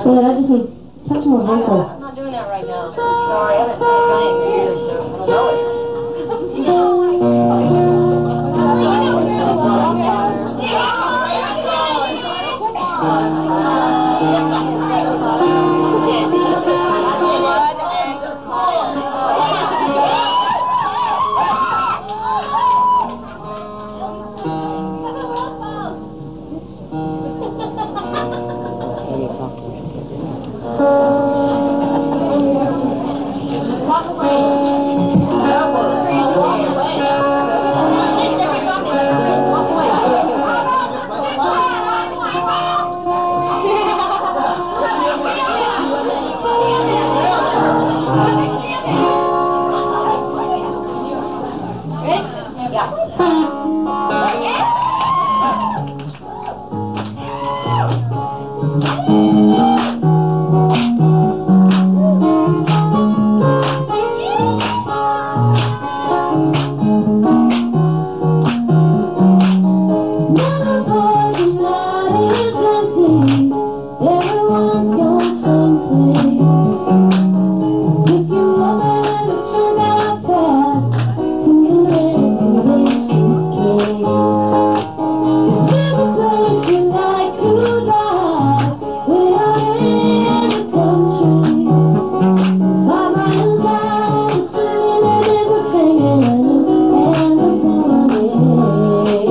But I just need touch more vocal. I'm not doing that right now. Sorry, I haven't done it in 2 years, so I don't know it. You know, Everyone's going someplace. If you want to turn out fast, put it into this suitcase. 'Cause there's a place you like to drive when you're in the country. 5 miles out, the city living was singing and the party.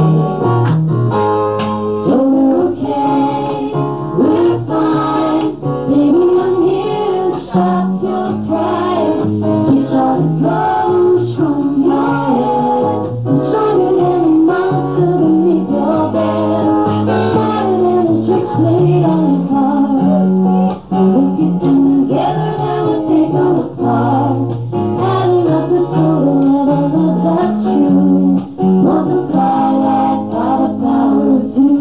So we're okay, we're fine. Baby, I'm here to stop your crying. Chase all the clothes from your head. I'm stronger than the monster beneath your bed. Smarter than the tricks played on your heart. We'll get them together, then we'll take them apart. Adding up the total of the love that's true. Multiply that by the power of 2.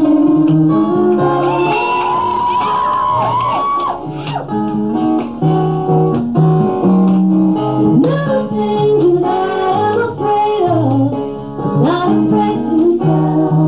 Things that I am afraid of, not afraid to tell.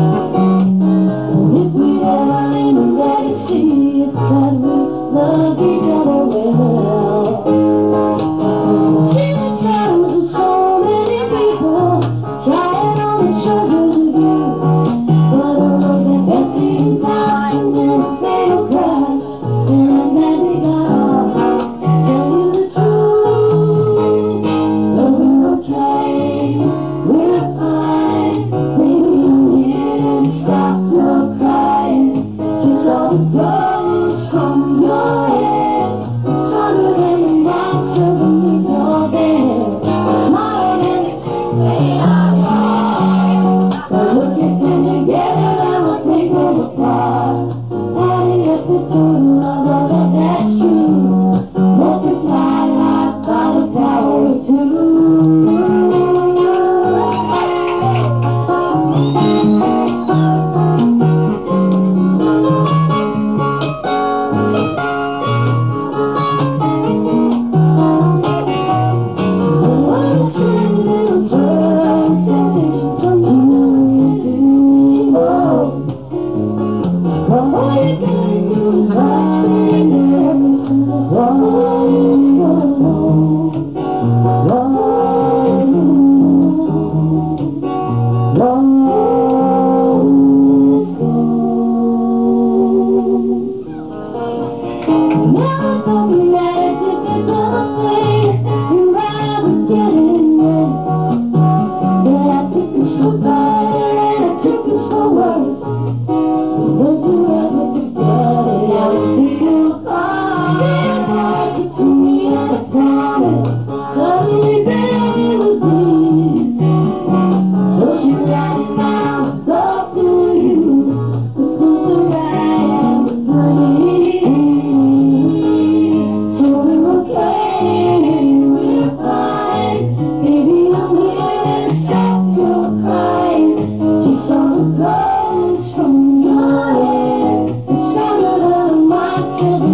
If we ever leave a legacy, it's that we love each other well. We've seen the shadows of so many people, trying on the treasures of you. But the road that Betsy blossoms in a fatal crash, and I'm glad we got off. Tell you the truth. So we're okay, we're fine. Baby, I'm here to stop your crying. Chase all the ghosts from your head. I'm stronger than the monster beneath your bed. I'm smarter than the truth they are. But we'll get them together and we'll take them apart. Adding up the total of all that that's true. Multiply life by the power of 2. All you gotta do is watch me in the surface, and it's always gonna know. Always gonna Now it's talking about a difficult thing. Your eyes are getting wet. But I took this for better and I took this for worse. Don't you ever forget it. I was still apart. Still bars between me and a promise. Suddenly there it was these. Ocean right now, love to you. The closer I am, the breathe. So we're okay, we're fine. Baby, I'm here to stop your crying. Chase all the ghosts from your head. I'm stronger than a monster.